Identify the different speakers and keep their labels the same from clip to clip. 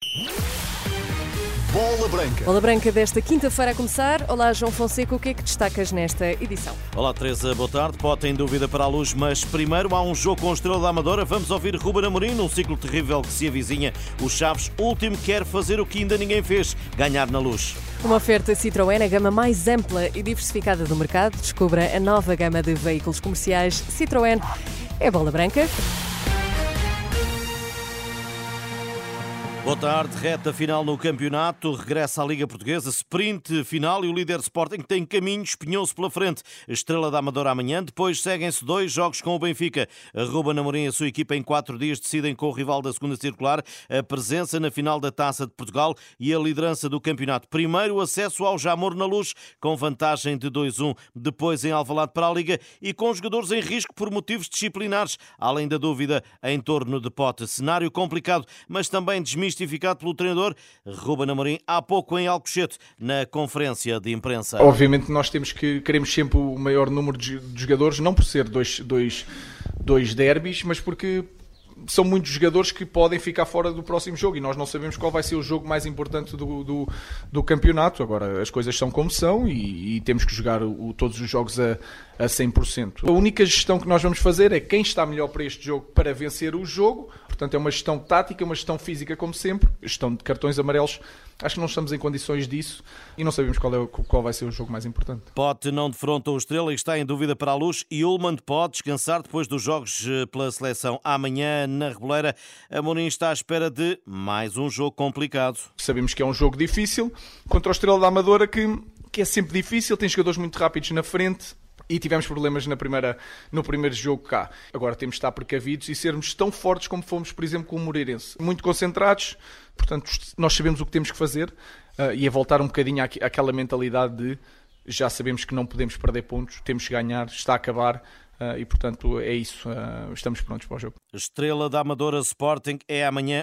Speaker 1: Bola Branca.
Speaker 2: Bola Branca desta quinta-feira a começar. Olá, João Fonseca, o que é que destacas nesta edição?
Speaker 3: Olá, Teresa, boa tarde. Pote em dúvida para a Luz, mas primeiro há um jogo com a Estrela da Amadora. Vamos ouvir Ruben Amorim num ciclo terrível que se avizinha. O Chaves, último, quer fazer o que ainda ninguém fez, ganhar na Luz.
Speaker 2: Uma oferta Citroën, a gama mais ampla e diversificada do mercado. Descubra a nova gama de veículos comerciais Citroën. É Bola Branca.
Speaker 3: Boa tarde, reta final no campeonato, regressa à Liga Portuguesa, sprint final e o líder Sporting tem caminho, espinhou-se pela frente. Estrela da Amadora amanhã, depois seguem-se 2 jogos com o Benfica. Ruben Amorim e a sua equipa em 4 dias decidem com o rival da segunda circular a presença na final da Taça de Portugal e a liderança do campeonato. Primeiro o acesso ao Jamor na Luz, com vantagem de 2-1, depois em Alvalade para a Liga e com jogadores em risco por motivos disciplinares, além da dúvida em torno de Pote. Cenário complicado, mas também desmistificado pelo treinador Ruben Amorim há pouco em Alcochete, na conferência de imprensa.
Speaker 4: Obviamente nós queremos sempre o maior número de jogadores, não por ser dois derbys, mas porque são muitos jogadores que podem ficar fora do próximo jogo e nós não sabemos qual vai ser o jogo mais importante do campeonato. Agora, as coisas são como são e temos que jogar todos os jogos a 100%. A única gestão que nós vamos fazer é quem está melhor para este jogo para vencer o jogo. Portanto, é uma gestão tática, uma gestão física como sempre, gestão de cartões amarelos. Acho que não estamos em condições disso e não sabemos qual vai ser o jogo mais importante.
Speaker 3: Pote não defronta o Estrela e está em dúvida para a Luz e Ullmann pode descansar depois dos jogos pela seleção. Amanhã, na Reboleira, Amorim está à espera de mais um jogo complicado.
Speaker 4: Sabemos que é um jogo difícil contra o Estrela da Amadora, que é sempre difícil, tem jogadores muito rápidos na frente. E tivemos problemas no primeiro jogo cá. Agora temos de estar precavidos e sermos tão fortes como fomos, por exemplo, com o Moreirense. Muito concentrados, portanto, nós sabemos o que temos que fazer e é voltar um bocadinho àquela mentalidade de já sabemos que não podemos perder pontos, temos que ganhar, está a acabar. E, portanto, é isso. Estamos prontos para o jogo.
Speaker 3: Estrela da Amadora Sporting é amanhã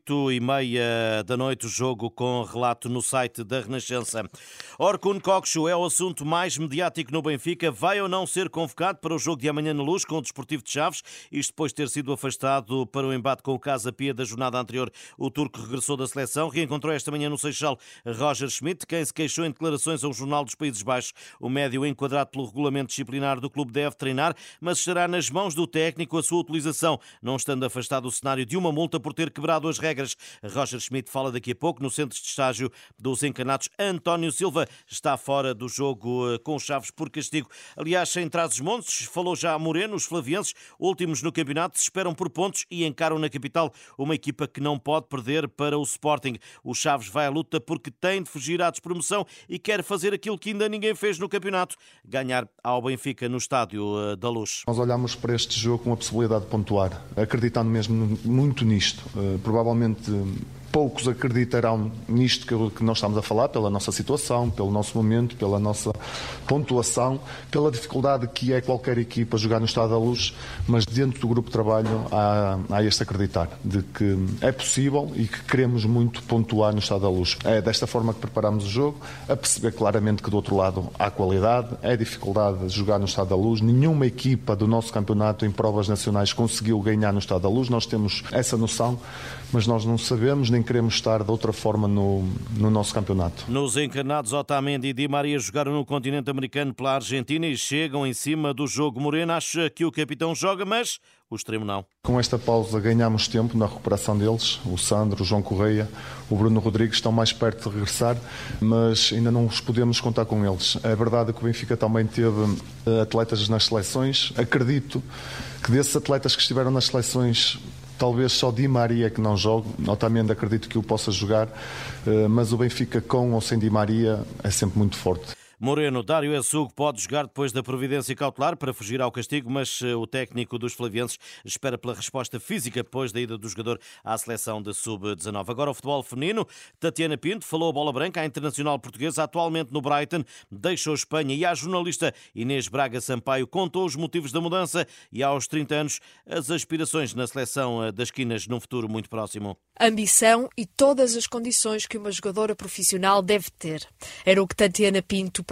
Speaker 3: 8h30 da noite, o jogo com relato no site da Renascença. Orkun Kökçü é o assunto mais mediático no Benfica. Vai ou não ser convocado para o jogo de amanhã na Luz com o Desportivo de Chaves? Isto depois de ter sido afastado para o embate com o Casa Pia da jornada anterior. O turco regressou da seleção, reencontrou esta manhã no Seixal Roger Schmidt, quem se queixou em declarações ao Jornal dos Países Baixos. O médio, enquadrado pelo regulamento disciplinar do clube, deve treinar, mas estará nas mãos do técnico a sua utilização, não estando afastado o cenário de uma multa por ter quebrado as regras. Roger Schmidt fala daqui a pouco no centro de estágio dos encanados. António Silva está fora do jogo com Chaves por castigo. Aliás, em Trás-os-Montes, falou já a Moreno, os flavienses, últimos no campeonato, se esperam por pontos e encaram na capital uma equipa que não pode perder para o Sporting. O Chaves vai à luta porque tem de fugir à despromoção e quer fazer aquilo que ainda ninguém fez no campeonato, ganhar ao Benfica no estádio da Luz.
Speaker 1: Nós olhamos para este jogo com a possibilidade de pontuar, acreditando mesmo muito nisto. Provavelmente poucos acreditarão nisto que nós estamos a falar, pela nossa situação, pelo nosso momento, pela nossa pontuação, pela dificuldade que é qualquer equipa jogar no Estádio da Luz, mas dentro do grupo de trabalho há este acreditar de que é possível e que queremos muito pontuar no Estádio da Luz. É desta forma que preparamos o jogo, a perceber claramente que do outro lado há qualidade, é dificuldade de jogar no Estádio da Luz. Nenhuma equipa do nosso campeonato em provas nacionais conseguiu ganhar no Estádio da Luz, nós temos essa noção, mas nós não sabemos nem queremos estar de outra forma no nosso campeonato.
Speaker 3: Nos encarnados, Otamendi e Di Maria jogaram no continente americano pela Argentina e chegam em cima do jogo. Moreno acha que o capitão joga, mas o extremo não.
Speaker 1: Com esta pausa ganhamos tempo na recuperação deles. O Sandro, o João Correia, o Bruno Rodrigues estão mais perto de regressar, mas ainda não os podemos contar com eles. É verdade que o Benfica também teve atletas nas seleções. Acredito que desses atletas que estiveram nas seleções, talvez só Di Maria que não jogue. Otamendi acredito que o possa jogar, mas o Benfica com ou sem Di Maria é sempre muito forte.
Speaker 3: Moreno, Dário Assugo pode jogar depois da providência cautelar para fugir ao castigo, mas o técnico dos flavienses espera pela resposta física depois da ida do jogador à seleção de sub-19. Agora o futebol feminino. Tatiana Pinto falou a Bola Branca, a internacional portuguesa, atualmente no Brighton, deixou a Espanha, e a jornalista Inês Braga Sampaio contou os motivos da mudança e aos 30 anos as aspirações na seleção das Quinas num futuro muito próximo.
Speaker 5: Ambição e todas as condições que uma jogadora profissional deve ter. Era o que Tatiana Pinto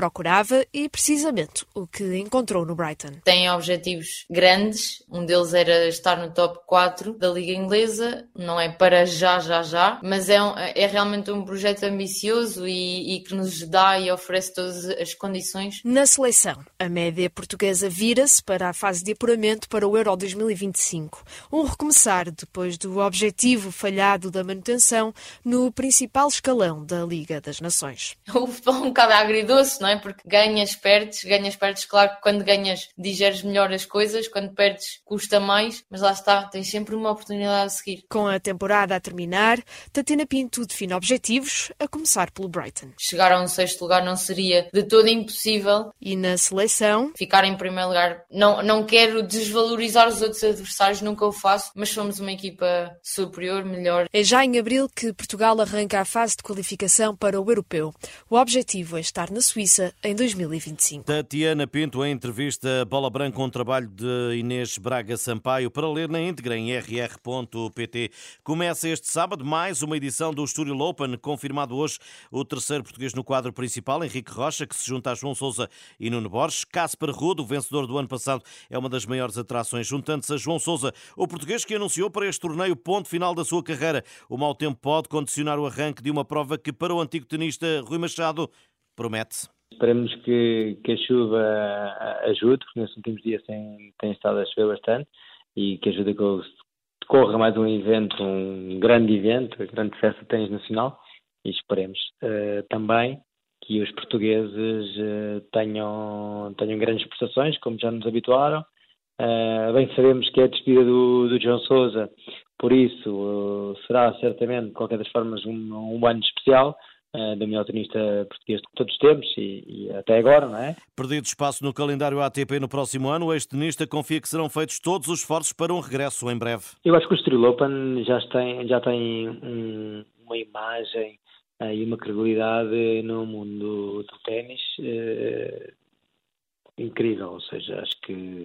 Speaker 5: procurava e, precisamente, o que encontrou no Brighton.
Speaker 6: Tem objetivos grandes, um deles era estar no top 4 da Liga Inglesa, não é para já, mas é realmente um projeto ambicioso e que nos dá e oferece todas as condições.
Speaker 5: Na seleção, a média portuguesa vira-se para a fase de apuramento para o Euro 2025. Um recomeçar depois do objetivo falhado da manutenção no principal escalão da Liga das Nações.
Speaker 6: O futebol é um bocado agridoce, não é? Porque ganhas, perdes, claro que quando ganhas digeres melhor as coisas, quando perdes custa mais, mas lá está, tens sempre uma oportunidade a seguir.
Speaker 5: Com a temporada a terminar, Tatiana Pinto define objetivos, a começar pelo Brighton.
Speaker 6: Chegar a um 6º lugar não seria de todo impossível.
Speaker 5: E na seleção?
Speaker 6: Ficar em primeiro lugar. Não quero desvalorizar os outros adversários, nunca o faço, mas somos uma equipa superior, melhor.
Speaker 5: É já em abril que Portugal arranca a fase de qualificação para o Europeu. O objetivo é estar na Suíça em 2025.
Speaker 3: Tatiana Pinto, em entrevista Bola Branca, um trabalho de Inês Braga Sampaio, para ler na íntegra em rr.pt. Começa este sábado mais uma edição do Estoril Open, confirmado hoje o terceiro português no quadro principal, Henrique Rocha, que se junta a João Sousa e Nuno Borges. Casper Ruud, o vencedor do ano passado, é uma das maiores atrações, juntando-se a João Sousa, o português que anunciou para este torneio ponto final da sua carreira. O mau tempo pode condicionar o arranque de uma prova que, para o antigo tenista Rui Machado, promete.
Speaker 7: Esperemos que a chuva ajude, porque nesses últimos dias tem estado a chover bastante, e que ajude a que decorra mais um evento, um grande evento, a grande festa de ténis nacional, e esperemos também que os portugueses tenham grandes prestações, como já nos habituaram. Bem sabemos que é a despedida do João Sousa, por isso será certamente, de qualquer das formas, um ano especial, do melhor tenista português de todos os tempos e até agora, não é?
Speaker 3: Perdido espaço no calendário ATP no próximo ano, o ex-tenista confia que serão feitos todos os esforços para um regresso em breve.
Speaker 7: Eu acho que o Estoril Open já tem uma imagem e uma credibilidade no mundo do ténis incrível, ou seja, acho que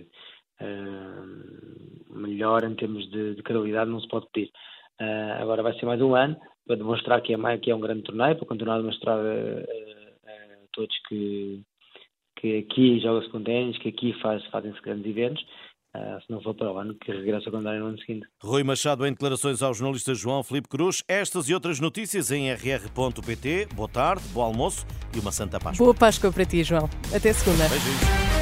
Speaker 7: melhor em termos de credibilidade não se pode pedir. Agora vai ser mais um ano para demonstrar que é um grande torneio, para continuar a demonstrar a todos que aqui joga-se com ténis, que aqui fazem-se grandes eventos. Se não for para o ano, que regressa ao calendário no ano seguinte.
Speaker 3: Rui Machado em declarações ao jornalista João Filipe Cruz. Estas e outras notícias em rr.pt. Boa tarde, bom almoço e uma santa Páscoa.
Speaker 2: Boa Páscoa para ti, João. Até segunda.
Speaker 3: Beijinhos.